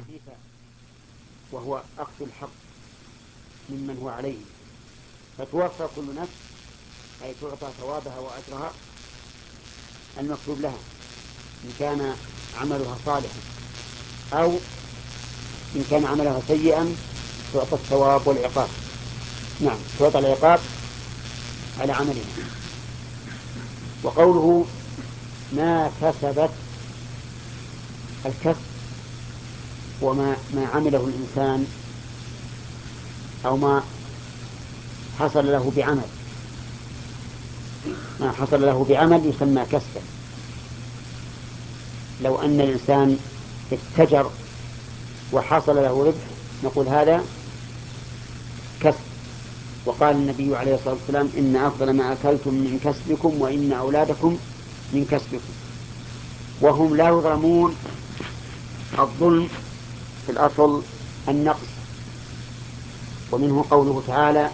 خفيفا وهو أخذ الحق ممن هو عليه، فتوفى كل نفس أي تعطى ثوابها وأجرها المكتوب لها إن كان عملها صالحا، أو إن كان عملها سيئا تعطى الثواب والعقاب. نعم، تعطى العقاب على عملها. وقوله ما كسبت، الكسب وما عمله الإنسان أو ما حصل له بعمل، ما حصل له بعمل يسمى كسبا. لو أن الإنسان اتجر وحصل له ربح نقول هذا كسب. وقال النبي عليه الصلاة والسلام إن أفضل ما أكلتم من كسبكم وإن أولادكم من كسبكم. وهم لا يظلمون. الظلم في الأصل النقص، ومنه قوله تعالى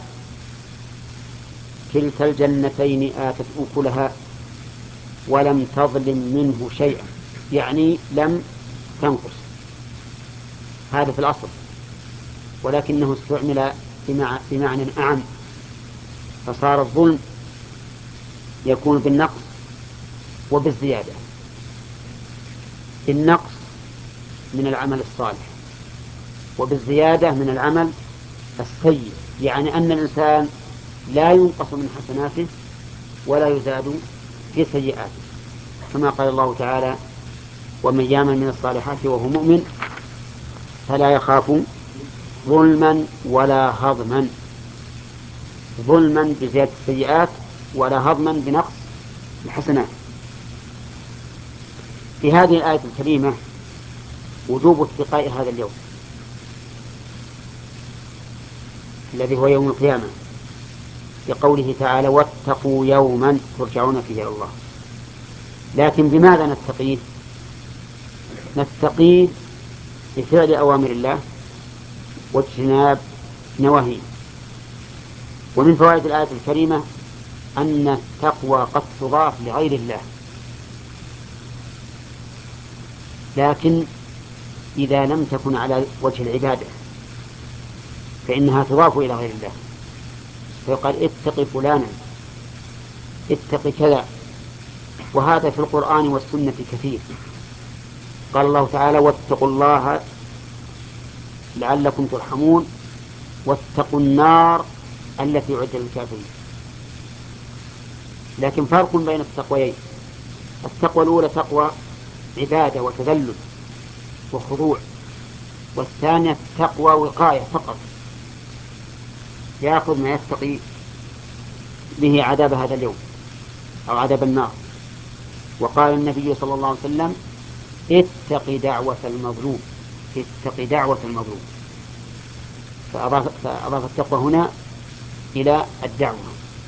كلتا الجنتين آتت أكلها ولم تظلم منه شيئا، يعني لم تنقص. هذا في الأصل، ولكنه استعمل بمعنى أعم، فصار الظلم يكون بالنقص وبالزيادة. بالنقص من العمل الصالح وبالزيادة من العمل السيء، يعني أن الإنسان لا ينقص من حسناته ولا يزاد في سيئاته، كما قال الله تعالى ومن يعمل من الصالحات وهو مؤمن فلا يخاف ظلما ولا هضما. ظلما بزيادة السيئات ولا هضما بنقص الحسنات. في هذه الآية الكريمة وجوب اتقاء هذا اليوم الذي هو يوم القيامة، بقوله تعالى واتقوا يوما ترجعون فيه إلى الله. لكن بماذا نتقيه؟ نتقيه بفعل أوامر الله واجتناب نواهيه. ومن فوائد الآية الكريمة أن التقوى قد تضاف لغير الله، لكن إذا لم تكن على وجه العبادة فإنها تضاف إلى غير الله، فيقال اتق فلانا، اتق كذا. وهذا في القرآن والسنة كثير. قال الله تعالى واتقوا الله لعلكم ترحمون واتقوا النار التي أعدت للكافرين. لكن فرق بين التقويين، التقوى الأولى تقوى عبادة وتذلل وخضوع، والثانية تقوى وقاية فقط، يأخذ ما يتقي به عذاب هذا اليوم أو عذاب النار. وقال النبي صلى الله عليه وسلم اتق دعوة المظلوم، اتق دعوة المظلوم، فأضاف التقوى هنا إلى الدعوة.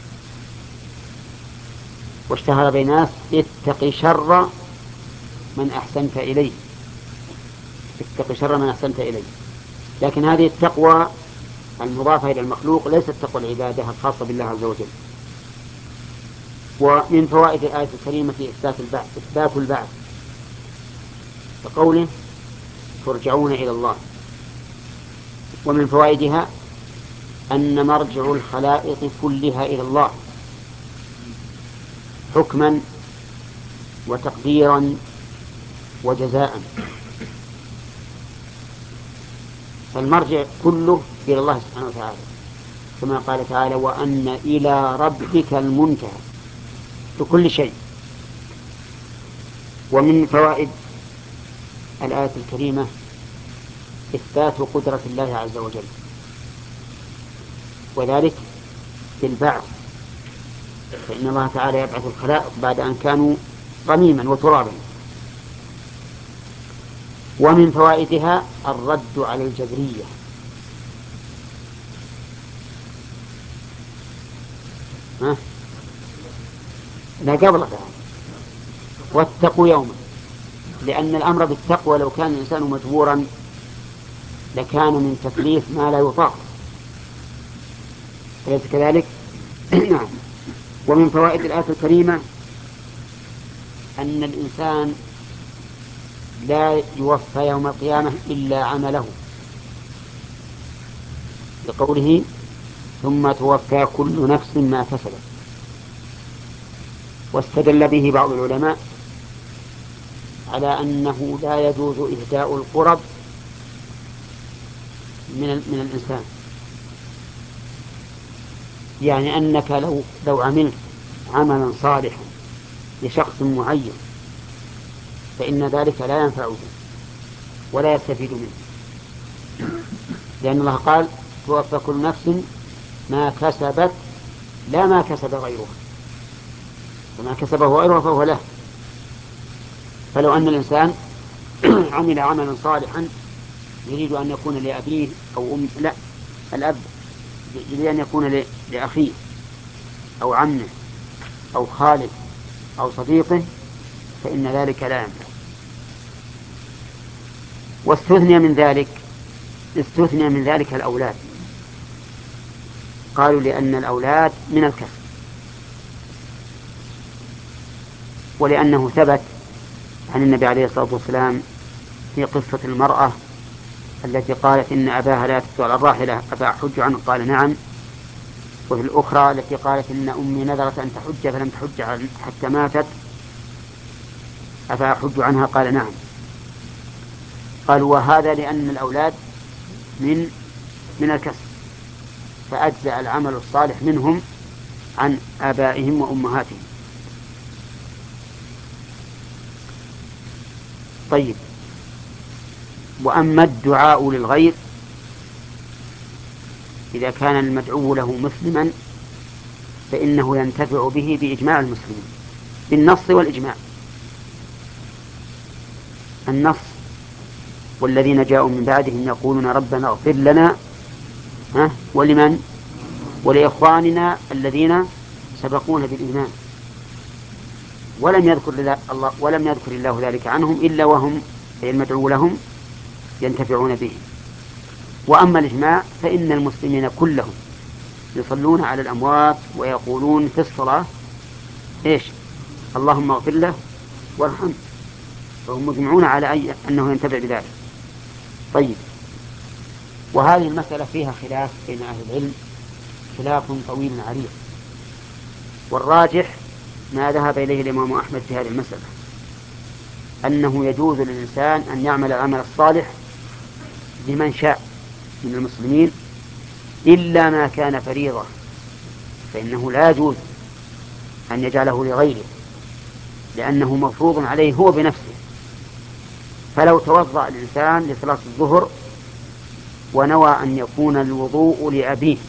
واشتهر بين الناس اتق شر من أحسنت إليه، اتق شر من أحسنت إليه. لكن هذه التقوى المضافة إلى المخلوق ليست تقوى العبادة الخاصة بالله عز وجل. ومن فوائد الآية الكريمة إثبات البعث، فقوله ترجعون إلى الله. ومن فوائدها أن مرجع الخلائق كلها إلى الله حكما وتقديرا وجزاء، فالمرجع كله إلى الله سبحانه وتعالى، كما قال تعالى وأن إلى ربك المنتهى في كل شيء. ومن فوائد الآية الكريمة إثبات قدرة الله عز وجل، وذلك بالبعث، فإن الله تعالى يبعث الخلائق بعد أن كانوا رميما وترابا. ومن فوائدها الرد على الجبرية، لا قبلها واتقوا يوما، لأن الأمر بالتقوى لو كان الإنسان مجبورا لكان من تكليف ما لا يطاق، أليس كذلك؟ نعم. ومن فوائد الآية الكريمة أن الإنسان لا يوفى يوم القيامة إلا عمله، لقوله ثم توفى كل نفس ما كسبت. واستدل به بعض العلماء على أنه لا يجوز إهداء القرب من الإنسان، يعني أنك لو عملت عملا صالحا لشخص معين فإن ذلك لا ينفعه ولا يستفيد منه، لأن الله قال توفى كل نفس ما كسبت لا ما كسب غيرها، فما كسبه غيرها فهو له. فلو أن الإنسان عمل عملا صالحا يريد أن يكون لأبيه أو لا، الأب يريد أن يكون لأخيه أو عمه أو خاله أو صديقه فإن ذلك لا ينفع. استثني من ذلك الأولاد، قالوا لأن الأولاد من الكسب، ولأنه ثبت عن النبي عليه الصلاة والسلام في قصة المرأة التي قالت إن أباها لا يتبع الراحلة أفأحج عنه قال نعم، وفي الأخرى التي قالت إن أمي نذرت أن تحج فلم تحج حتى ماتت أفأحج عنها قال نعم. قالوا وهذا لأن الأولاد من الكسب، فأجزأ العمل الصالح منهم عن آبائهم وأمهاتهم. طيب، وأما الدعاء للغير إذا كان المدعو له مسلما فإنه ينتفع به بإجماع المسلمين بالنص والإجماع. النص والذين جاءوا من بعدهم يقولون ربنا اغفر لنا ولمن ولإخواننا الذين سبقونا بالإيمان، ولم يذكر الله ذلك عنهم إلا وهم المدعو لهم ينتفعون به. وأما الإجماع فإن المسلمين كلهم يصلون على الأموات ويقولون في الصلاة اللهم اغفر له وارحمه، فهم مجمعون على أنه ينتفع بذلك. طيب، وهذه المسألة فيها خلاف بين أهل العلم، خلاف طويل عريض، والراجح ما ذهب إليه الإمام أحمد في هذه المسألة أنه يجوز للإنسان أن يعمل العمل الصالح لمن شاء من المسلمين إلا ما كان فريضة، فإنه لا يجوز أن يجعله لغيره لأنه مفروض عليه هو بنفسه. فلو توضأ الإنسان لصلاة الظهر ونوى أن يكون الوضوء لأبيه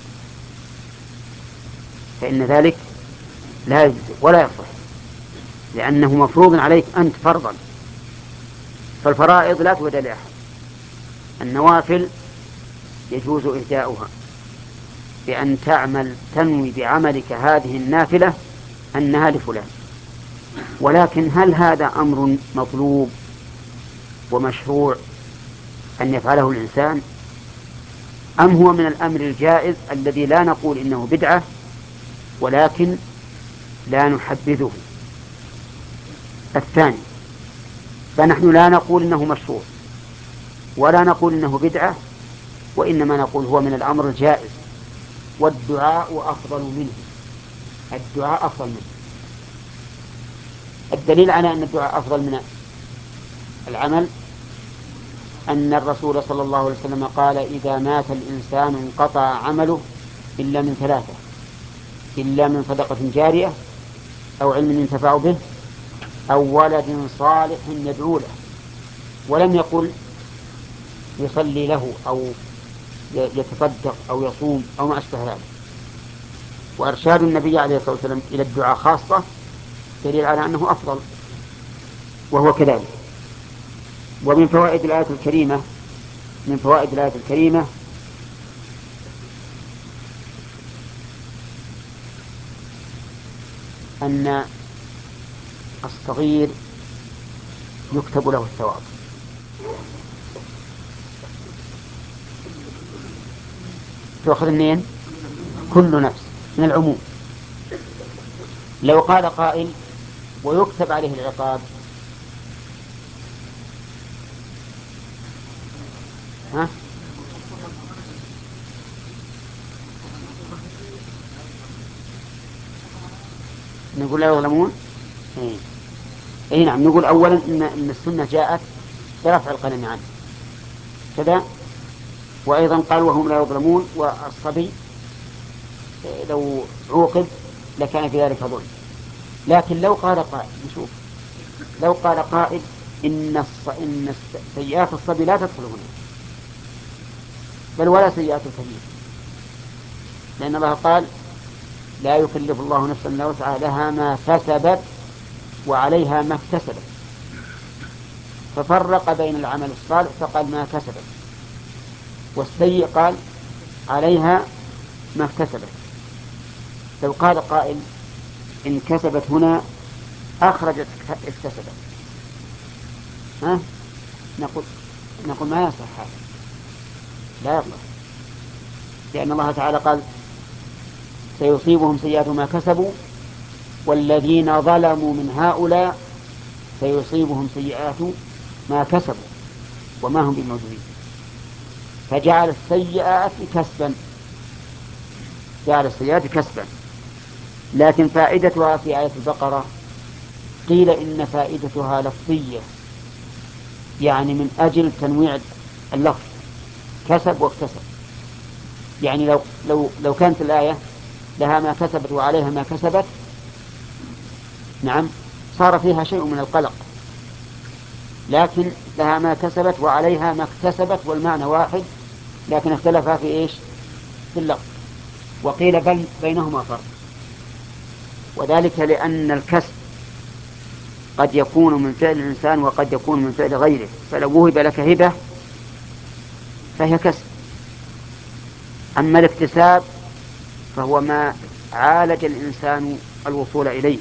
فإن ذلك لا يجزئ ولا يصح، لأنه مفروض عليك أنت فرضا، فالفرائض لا تهدى لأحد. النوافل يجوز إهداؤها بأن تنوي بعملك هذه النافلة أنها لفلان، ولكن هل هذا أمر مطلوب ومشروع أن يفعله الإنسان، أم هو من الأمر الجائز الذي لا نقول إنه بدعة ولكن لا نحبذه؟ الثاني، فنحن لا نقول إنه مشروع ولا نقول إنه بدعة، وإنما نقول هو من الأمر الجائز، والدعاء أفضل منه. الدعاء أفضل منه. الدليل على أن الدعاء أفضل من العمل أن الرسول صلى الله عليه وسلم قال إذا مات الإنسان انقطع عمله إلا من ثلاثة: إلا من صدقة جارية أو علم ينتفع به أو ولد صالح يدعو له. ولم يقل يصلي له أو يتصدق أو يصوم أو ما أشبه ذلك. وإرشاد النبي عليه الصلاة والسلام إلى الدعاء خاصة دليل على أنه أفضل، وهو كذلك. ومن فوائد الآية الكريمة أن الصغير يكتب له الثواب. تؤخذ منين؟ كل نفس، من العموم. لو قال قائل ويكتب عليه العقاب، ها؟ نقول لا يظلمون. إيه. إيه نعم، نقول أولا إن السنة جاءت برفع القلم عنه كذا، وأيضا قال وهم لا يظلمون، والصبي لو عوقب لكان في ذلك ظلم. لكن لو قال قائل، نشوف، لو قال قائل إن سيئات الصبي لا تدخل هنا، بل ولا سيئات الكبير، لأن الله قال لا يكلف الله نفسا إلا وسعها لها ما كسبت وعليها ما اكتسبت، ففرق بين العمل الصالح فقال ما كسبت، والسيء قال عليها ما اكتسبت. لو قال قائل إن كسبت هنا أخرجت اكتسبت، ها؟ نقول ما يصح هذا، لا يصح، لأن الله تعالى قال سيصيبهم سيئات ما كسبوا والذين ظلموا من هؤلاء سيصيبهم سيئات ما كسبوا وما هم بمعجزين، فجعل السيئات كسبا، جعل السيئات كسبا. لكن فائدتها في آية البقرة قيل إن فائدتها لفظية، يعني من أجل تنويع اللفظ، كسب واكتسب. يعني لو كانت الآية لها ما كسبت وعليها ما كسبت، نعم، صار فيها شيء من القلق، لكن لها ما كسبت وعليها ما اكتسبت والمعنى واحد، لكن اختلفا في إيش؟ في اللفظ. وقيل بل بينهما فرق، وذلك لأن الكسب قد يكون من فعل الإنسان وقد يكون من فعل غيره، فلو وهب لك هبة فهي كسب. أما الاكتساب فهو ما عالج الإنسان الوصول إليه،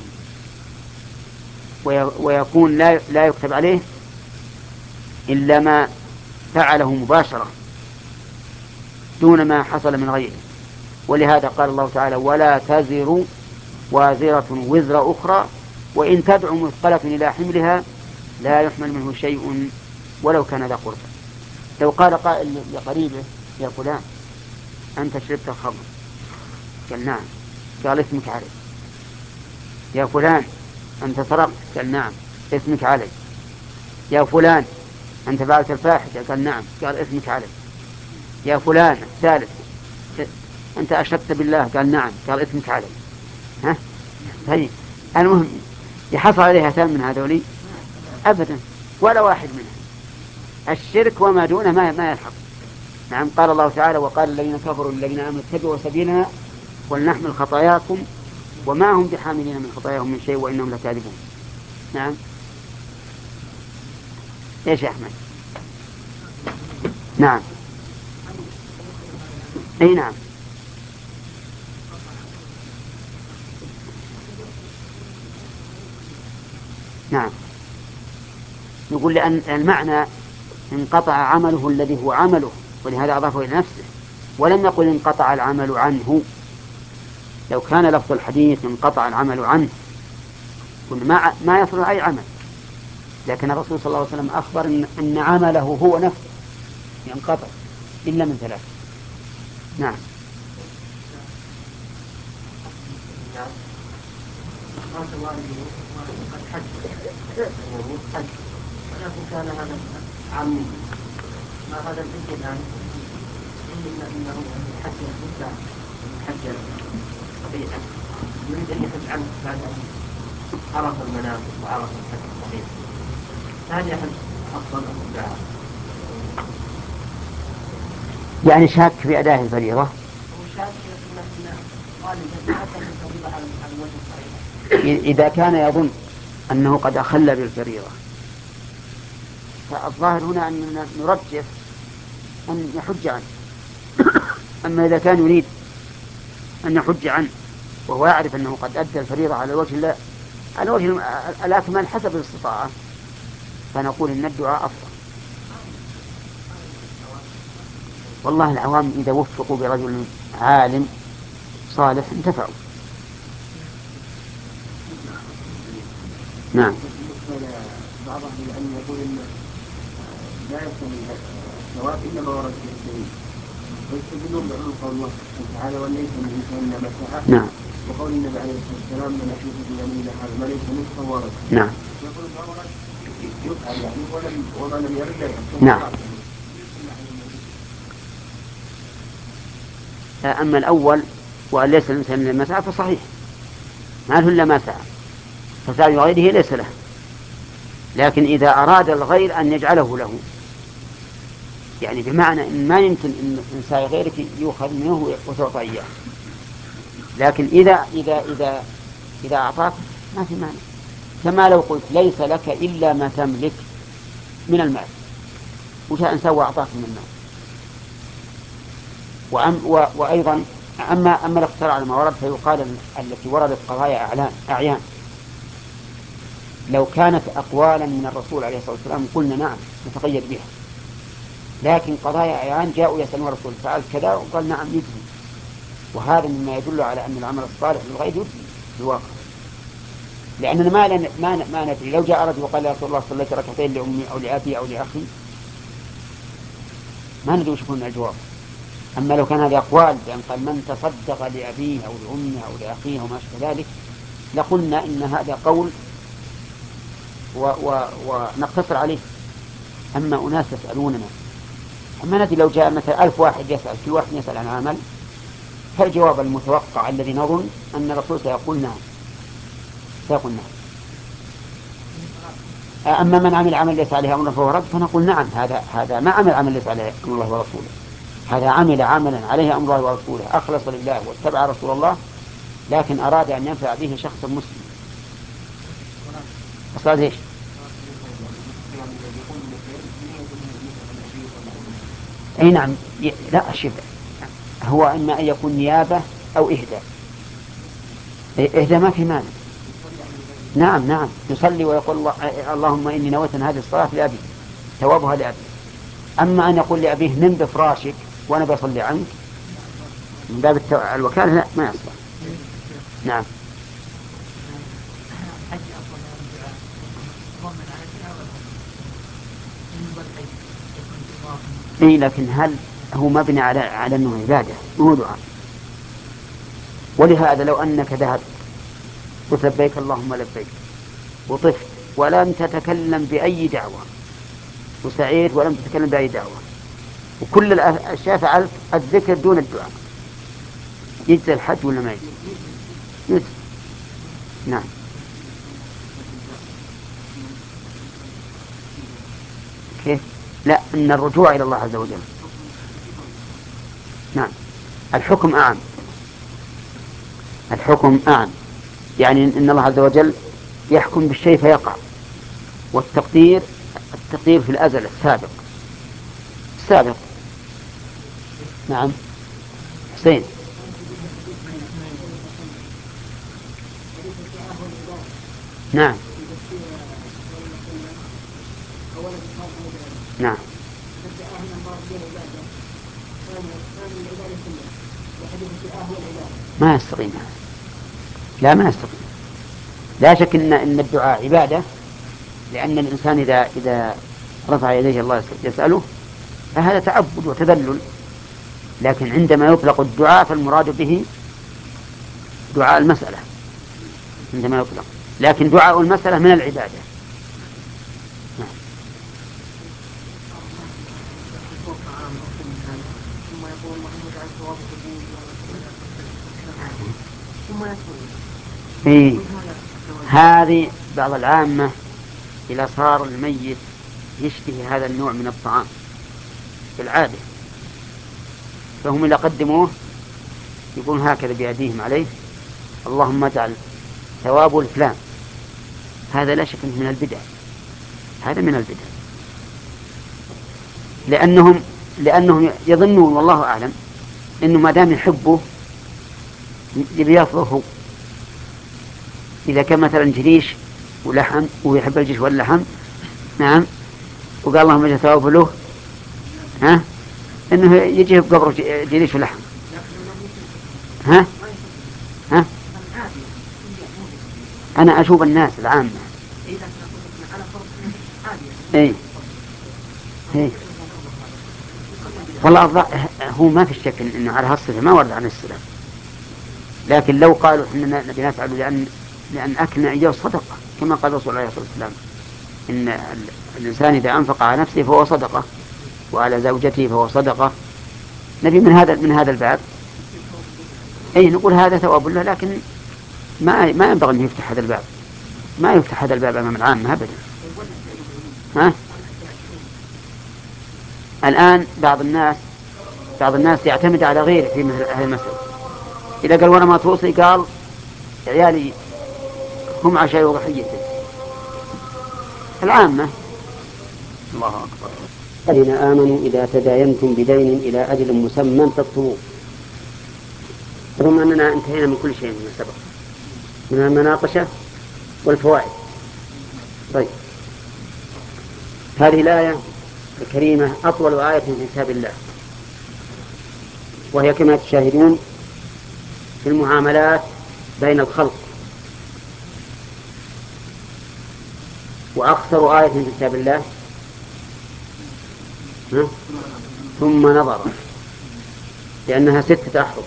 ويكون لا يكتب عليه إلا ما فعله مباشرة دون ما حصل من غيره. ولهذا قال الله تعالى ولا تزر وازرة وزر أخرى وإن تدع مثقلة إلى حملها لا يحمل منه شيء ولو كان ذا قربى. لو قال قائل لقريبه يا فلان أنت شربت الخمر، قال نعم، قال اسمك علي. يا فلان أنت سرقت، قال نعم، اسمك علي. يا فلان أنت فعلت الفاحشة، قال نعم، قال اسمك علي. يا فلان الثالث أنت أشركت بالله، قال نعم، قال اسمك علي. ها؟ طيب، المهم يحصل عليها ثمن من هذولي أبدا ولا واحد منها. الشرك وما دونه ما يلحق. نعم، قال الله تعالى وقال الذين كفروا الذين آمنوا اتبعوا سبيلنا ولنحمل خطاياكم وما هم بحاملين من خطاياهم من شيء وإنهم لكاذبون. نعم. ايش يا أحمد؟ نعم. اي نعم. نعم، نقول لأن المعنى انقطع عمله الذي هو عمله، ولهذا أضافه إلى نفسه، ولم يقل انقطع العمل عنه. لو كان لفظ الحديث انقطع العمل عنه قلنا ما يصل أي عمل، لكن الرسول صلى الله عليه وسلم أخبر أن عمله هو نفسه ينقطع إلا من ثلاث. نعم. مات والده قد حج يموت حج، ولكن كان هذا عمي، ما هذا الحج الآن إلا أنه حج مدة حجا صحيحا، يريد أن يحج عنه بعد أن عرف المنام وعرف الحج الصحيح، هل يحج أفضل أم لا؟ يعني شاك في أداء الفريضة. هو شاك أن غالبا ما أدى الفريضة على الوجه الصحيح. إذا كان يظن أنه قد أخل بالفريضة فالظاهر هنا أننا نرجح أن يحج عنه. أما إذا كان يريد أن يحج عنه وهو يعرف أنه قد أدى الفريضة على الوجه الأكمل حسب الاستطاعة، فنقول إن الدعاء أفضل. والله العوام إذا وفقوا برجل عالم صالح انتفعوا. نعم. بعض أهل العلم يقول إن لا يستوي الثواب إلا ما ورد في الدليل. ويستدلون بعموم قول الله تعالى وليس من إنسان إلا ما سعى. نعم. وقول النبي عليه الصلاة والسلام من أحيط بيمينه هذا ما ليس منه فهو ورد. نعم. يقول ما ورد يفعل يعني وما لم يرد لا يفعل. نعم. أما الأول وأن ليس الإنسان إلا ما سعى فصحيح، ما له إلا ما سعى، فسعي غيره ليس له. لكن إذا أراد الغير أن يجعله له، يعني بمعنى إن ما يمكن إن سعي غيرك يؤخذ منه وتعطى إياه، لكن إذا أعطاك ما في مانع. كما لو قلت ليس لك إلا ما تملك من المال، وجاء إنسان وأعطاك من المال. وأيضا أما الاقتصار على ما ورد فيقال التي وردت قضايا أعيان لو كانت أقوالا من الرسول عليه الصلاة والسلام قلنا نعم نتقيد بها، لكن قضايا أعيان جاءوا يسألون الرسول فعل كذا وقال نعم يجزي، وهذا مما يدل على أن العمل الصالح للغير يجزي في الواقع. لأننا ما ندري لو جاء رجل وقال يا رسول الله صليت ركعتين لأمي أو لأبي أو لأخي ما ندري وش يكون الجواب. أما لو كان هذه أقوال بأن قال من تصدق لأبيه أو لأمه أو لأخيه وما أشبه ذلك لقلنا إن هذا قول ونقتصر عليه. أما أناس يسألوننا، أما ندري لو جاء مثلا 1000 واحد يسأل كل واحد يسأل عن عمل، فالجواب المتوقع الذي نظن أن الرسول سيقول نعم، سيقول نعم. أما من عمل عمل ليس عليه أمر فهو رد فنقول نعم هذا ما عمل عمل ليس عليه أمر الله ورسوله، هذا عمل عملا عليه أمر الله ورسوله أخلص لله واتبع رسول الله، لكن أراد أن ينفع به شخصا مسلم. أصلا إيش؟ أي نعم. لا شبه هو إما أن يكون نيابة أو إهداء. إهداء ما في مانع. نعم يصلي ويقول اللهم إني نويت هذه الصلاة لأبي ثوابها لأبي. أما أن يقول لأبيه نم بفراشك وأنا بصلي عنك من باب الوكالة لا ما يصلح. نعم. إيه لكن هل هو مبني على أنه عبادة مو دعاء؟ ولهذا لو أنك ذهبت قلت لبيك اللهم لبيك وطفت ولم تتكلم بأي دعوة وسعيت ولم تتكلم بأي دعوة وكل الأشياء فعلت الذكر دون الدعاء، يجزي الحج ولا ما يجزي؟ نعم. كيف؟ لا إن الرجوع إلى الله عز وجل. نعم. الحكم أعم. الحكم أعم يعني إن الله عز وجل يحكم بالشيء فيقع، والتقدير التقدير في الأزل السابق. نعم. حسين. نعم. نعم. ما يستقيم. لا ما يستقيم. لا شك إن الدعاء عبادة، لأن الإنسان إذا رفع يديه الله يسأله فهذا تعبد وتذلل، لكن عندما يطلق الدعاء فالمراد به دعاء المسألة عندما يطلق، لكن دعاء المسألة من العبادة. نعم. إيه. هذه بعض العامة إذا صار الميت يشتهي هذا النوع من الطعام بالعادة فهم إذا قدموه يقولون هكذا بأيديهم عليه اللهم اجعل ثواب الفلان. هذا لا شك من البدع، هذا من البدع، لأنهم يظنون والله أعلم إنه ما دام يحبه يبي يفضله. إذا كان مثلا جريش ولحم ويحب الجيش واللحم نعم وقال اللهم اجعل ثوابه له إنه يجي بقبر جريش ولحم. ها أنا أشوف الناس العامة. إيه هي. والله هو ما في شك انه على هالصفه ما ورد عن السلف، لكن لو قالوا اننا نبي نفعل لان اكلنا اياه صدقه، كما قال الرسول عليه الصلاه والسلام ان الانسان اذا انفق على نفسه فهو صدقه، وعلى زوجته فهو صدقه. نبي من هذا الباب اي نقول هذا ثواب له، لكن ما ينبغي ان يفتح هذا الباب، ما يفتح هذا الباب امام العامه ابدا. ها؟ الان بعض الناس يعتمد على غيره في مثل هذه المسألة. إذا قال وأنا ما توصي، قال عيالي هم عشاء ضحيتي. العامة. الله أكبر. الذين آمنوا إذا تداينتم بدين إلى أجل مسمى فاكتبوه. رغم أننا انتهينا من كل شيء من سبق، من المناقشة والفوائد. طيب، هذه الآية الكريمة أطول آية في كتاب الله، وهي كما تشاهدون في المعاملات بين الخلق، وأقصر آية في كتاب الله ثم نظر، لأنها 6 أحرف.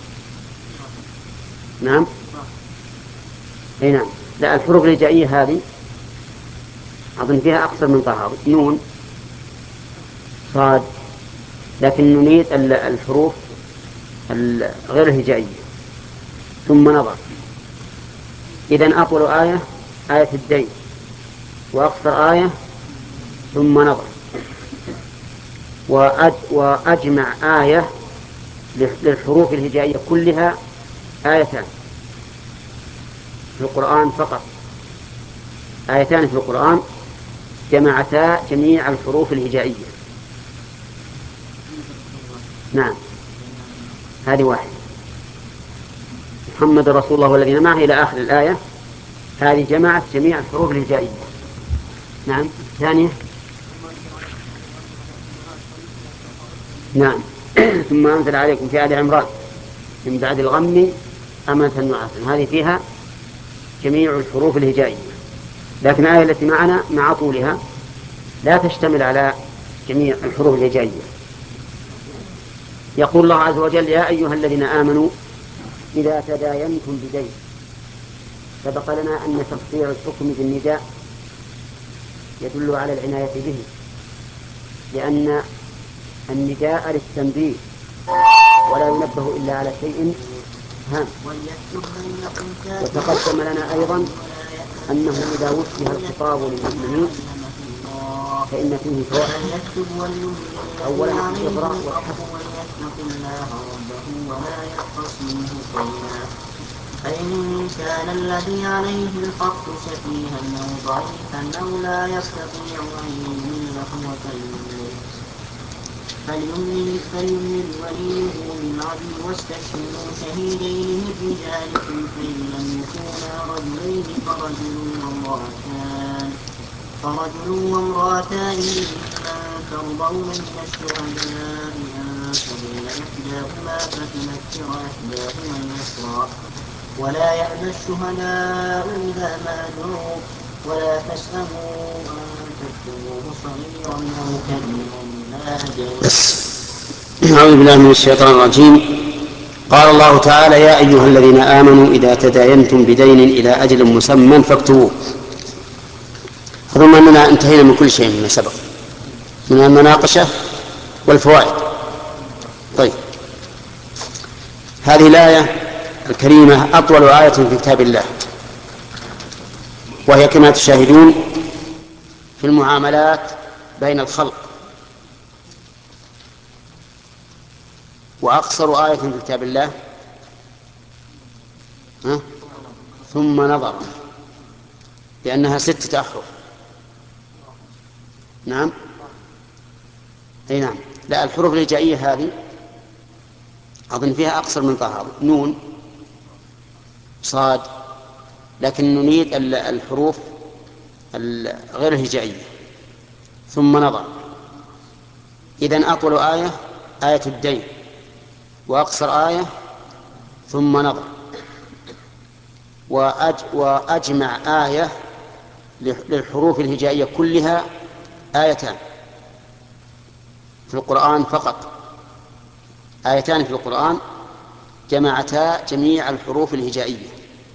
نعم. أي نعم. لا، الحروف الهجائية هذه أظن فيها أقصر من طه، نون صاد، لكن نريد الحروف غير الهجائية. ثم نظر. إذن أطول آية الدين، وأقصر آية ثم نظر، وأجمع آية للحروف الهجائية كلها، آيتان في القرآن فقط، آيتان في القرآن جمعتا جميع الحروف الهجائية. نعم، هذه واحدة، محمد رسول الله والذين معه إلى آخر الآية، هذه جمعت جميع الحروف الهجائية. نعم. ثانية. نعم. ثم أنزل عليكم في آل عمران من بعد الغم أمنة نعاسا، هذه فيها جميع الحروف الهجائية. لكن الآية التي معنا مع طولها لا تشتمل على جميع الحروف الهجائية. يقول الله عز وجل: يا أيها الذين آمنوا إذا تداينتم بدين. سبق لنا أن تفسير الحكم بالنداء يدل على العناية به، لأن النداء للتنبيه ولا ينبه إلا على شيء هام. وتقدم لنا أيضا أنه إذا وجه الخطاب للمسلمين فإن فيه فوائد. أولا الإغراء والحث، فإن كان الذي عليه الحق سفيها أو ضعيفا أو لا يستطيع أن يمل هو فليملل وليه بالعدل واستشهدوا شهيدين من رجالكم فإن لم يكونا رجلين فرجل وامرأتان ممن ترضون من الشهداء أن تضل إحداهما فتذكر إحداهما الأخرى ولا يأبى الشهداء إذا ما دعوا ولا تسأموا أن تكتبوه صغيرا أو كبيرا إلى أجل. أعوذ بالله من الشيطان الرجيم. قال الله تعالى: يا أيها الذين آمنوا إذا تداينتم بدين إلى أجل مسمى فاكتبوه. ثم أننا انتهينا من كل شيء مما سبق من المناقشة والفوائد. طيب، هذه الآية الكريمة أطول آية في كتاب الله، وهي كما تشاهدون في المعاملات بين الخلق، وأقصر آية في كتاب الله ثم نظر، لأنها 6 أحرف. نعم. أي نعم. لا، الحروف الهجائية هذه أظن فيها أقصر من طه، نون صاد، لكن نريد الحروف غير الهجائية. ثم نظر. إذن أطول آية الدين، وأقصر آية ثم نظر، وأجمع آية للحروف الهجائية كلها، آيتان في القرآن فقط، آيتان في القرآن جمعتا جميع الحروف الهجائية.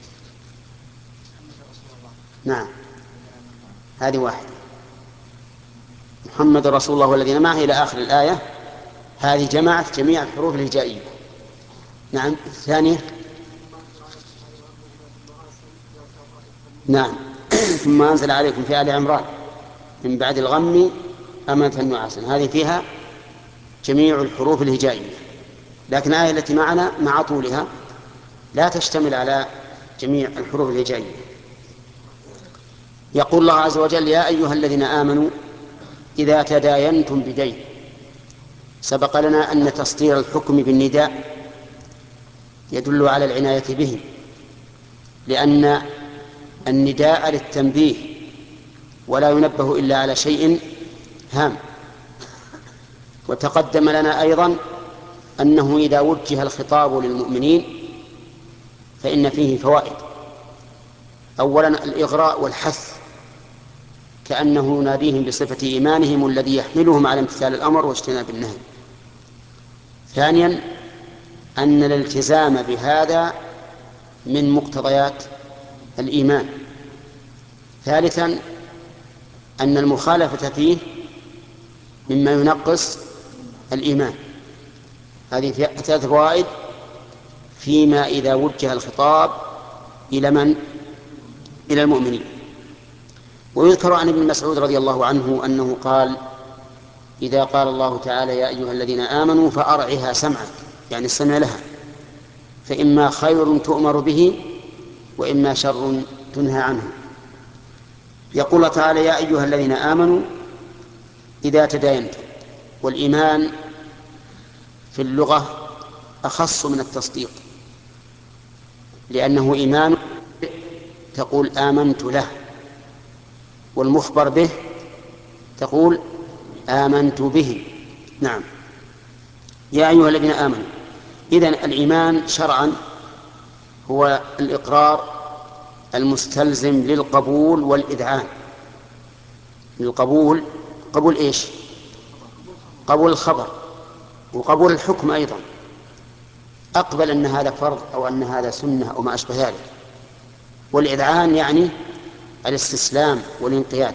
نعم، هذه واحدة، محمد رسول الله والذين معه إلى آخر الآية، هذه جمعت جميع الحروف الهجائية. نعم. الثانية نعم ثم أنزل عليكم في آل عمران من بعد الغم أمنة نعاسا، هذه فيها جميع الحروف الهجائية. لكن الآية التي معنا مع طولها لا تشتمل على جميع الحروف الهجائية. يقول الله عز وجل: يا أيها الذين آمنوا إذا تداينتم بدين. سبق لنا أن تصدير الحكم بالنداء يدل على العناية به، لأن النداء للتنبيه ولا ينبه إلا على شيء هام. وتقدم لنا أيضا أنه إذا وجه الخطاب للمؤمنين فإن فيه فوائد. أولا الإغراء والحث، كأنه يناديهم بصفة إيمانهم الذي يحملهم على امتثال الأمر واجتناب النهي. ثانيا أن الالتزام بهذا من مقتضيات الإيمان. ثالثا أن المخالفة فيه مما ينقص الإيمان. هذه ثلاث فوائد فيما إذا وجه الخطاب إلى من؟ إلى المؤمنين. ويذكر عن ابن مسعود رضي الله عنه أنه قال: إذا قال الله تعالى يا أيها الذين آمنوا فأرعها سمعك، يعني السمع لها، فإما خير تؤمر به وإما شر تنهى عنه. يقول تعالى: يا أيها الذين آمنوا إذا تداينتم. والإيمان في اللغة أخص من التصديق، لأنه إيمان تقول آمنت له، والمخبر به تقول آمنت به. نعم. يا أيها الذين آمنوا، إذن الإيمان شرعا هو الإقرار المستلزم للقبول والإذعان. للقبول، قبول إيش؟ قبول الخبر وقبول الحكم أيضا، أقبل أن هذا فرض أو أن هذا سنة أو ما أشبه ذلك. والإذعان يعني الاستسلام والانقياد.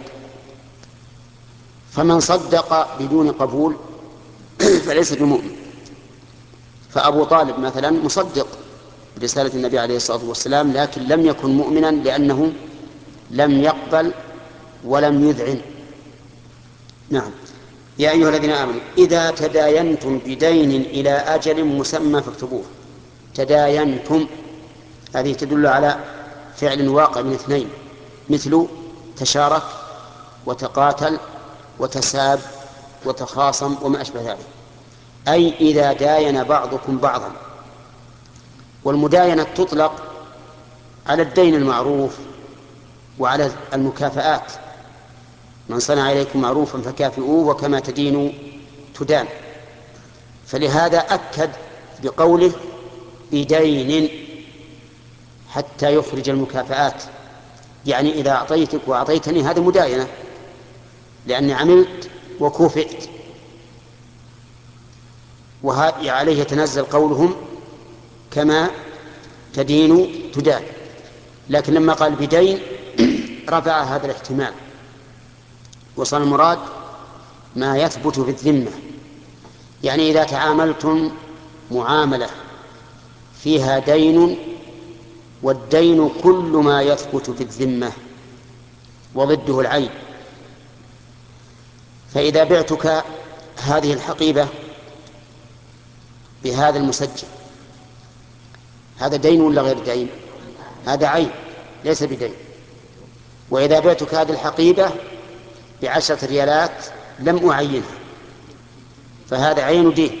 فمن صدق بدون قبول فليس بمؤمن. فأبو طالب مثلا مصدق برسالة النبي عليه الصلاة والسلام، لكن لم يكن مؤمنا لأنه لم يقبل ولم يذعن. نعم. يا أيها الذين آمنوا إذا تداينتم بدين إلى أجل مسمى فاكتبوه. تداينتم هذه تدل على فعل واقع من اثنين، مثل تشارك وتقاتل وتساب وتخاصم وما أشبه ذلك، أي إذا داين بعضكم بعضا. والمداينة تطلق على الدين المعروف وعلى المكافآت: من صنع إليكم معروفا فكافئوه وكما تدين تدان. فلهذا أكد بقوله بدين حتى يخرج المكافآت، يعني إذا أعطيتك وأعطيتني هذا مداينة، لأني عملت وكوفئت. وعليه يتنزل قولهم كما تدين تدان. لكن لما قال بدين رفع هذا الاحتمال، وصل المراد ما يثبت في الذمة. يعني إذا تعاملتم معاملة فيها دين، والدين كل ما يثبت في الذمة وضده العين، فإذا بعتك هذه الحقيبة بهذا المسجل، هذا دين ولا غير دين؟ هذا عين ليس بدين. وإذا بعتك هذه الحقيبة ب10 ريالات لم أعينها، فهذا عين دين.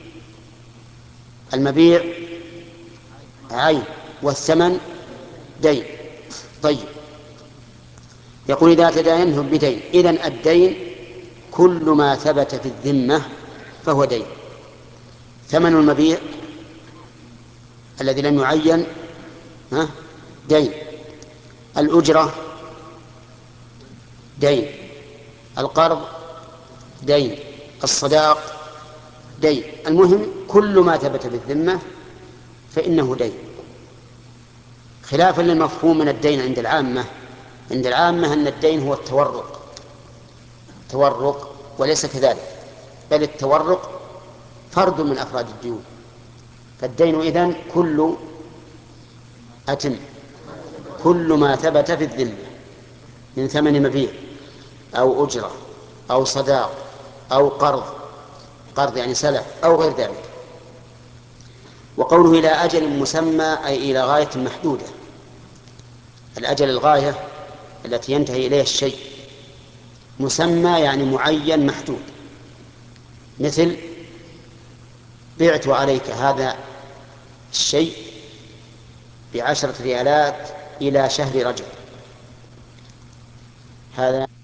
المبيع عين والثمن دين. طيب، يقول إذا تداينتم بدين، إذن الدين كل ما ثبت في الذمة فهو دين. ثمن المبيع الذي لم يعين دين. الأجرة دين. القرض دين. الصداق دين. المهم كل ما ثبت بالذمة فإنه دين، خلافا للمفهوم من الدين عند العامة. عند العامة أن الدين هو التورق، وليس كذلك، بل التورق فرد من أفراد الديون. فالدين إذن كل ما ثبت في الذمة من ثمن مبيع أو أجرة أو صداق أو قرض يعني سلف أو غير ذلك. وقوله إلى أجل مسمى أي إلى غاية محدودة. الأجل الغاية التي ينتهي إليها الشيء، مسمى يعني معين محدود. مثل بعت عليك هذا الشيء ب10 ريالات إلى شهر رجب، هذا